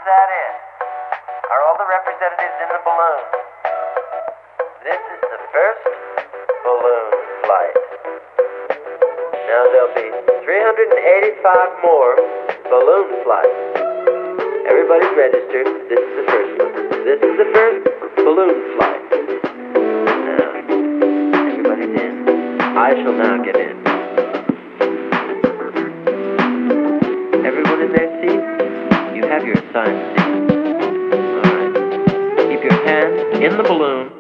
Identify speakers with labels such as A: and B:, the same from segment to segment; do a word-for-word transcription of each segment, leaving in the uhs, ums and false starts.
A: that it? Are all the representatives in the balloon? This is the first balloon flight. Now there'll be three hundred eighty-five more balloon flights. Everybody's registered. This is the first one. This is the first balloon flight. Now, everybody's in. I shall now get in. Everyone in their seats? You have your assigned seat. Alright. Keep your hand in the balloon.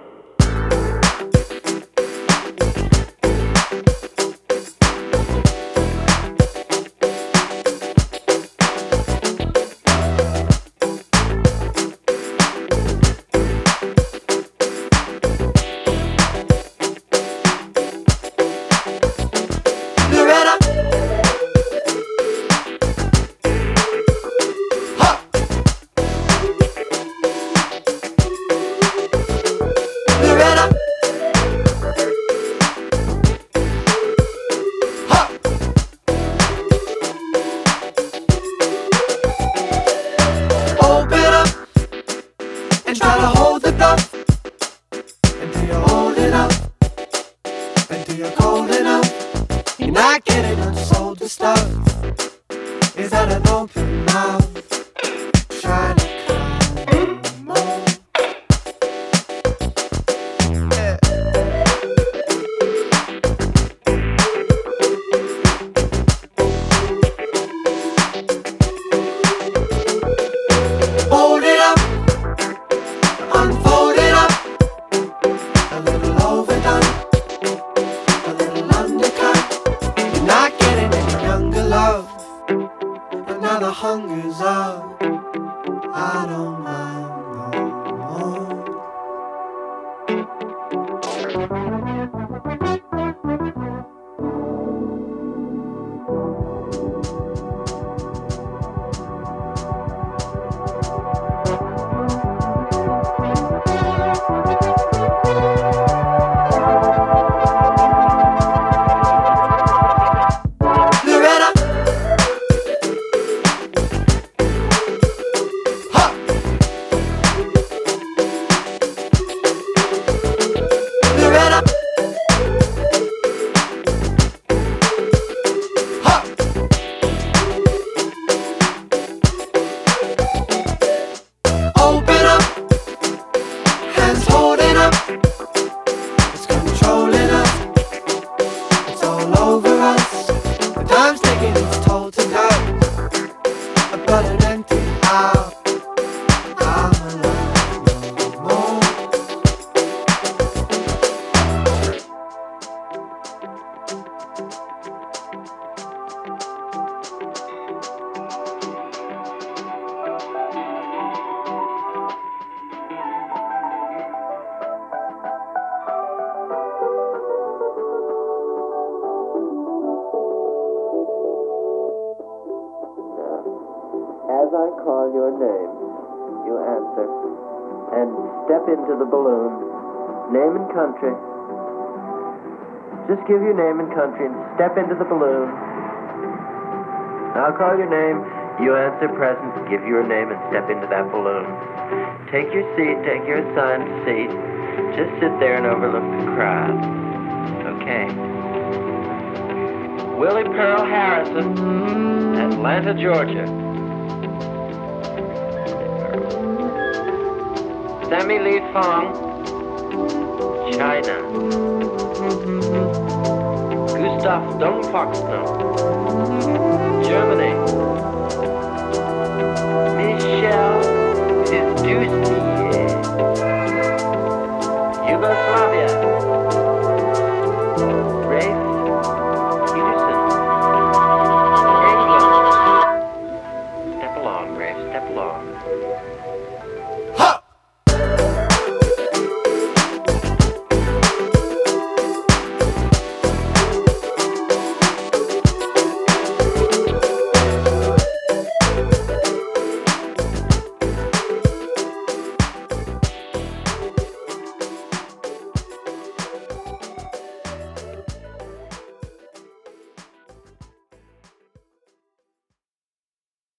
A: As I call your name, you answer, and step into the balloon. Name and country. Just give your name and country and step into the balloon. I'll call your name, you answer present, give your name and step into that balloon. Take your seat, take your assigned seat. Just sit there and overlook the crowd. Okay. Willie Pearl Harrison, Atlanta, Georgia. Sammy Lee Fong, China. Gustav Dongfoxno, Germany. Michelle Pizdusky, Yugoslavia. Rafe Peterson, England. Step along, Rafe, step along.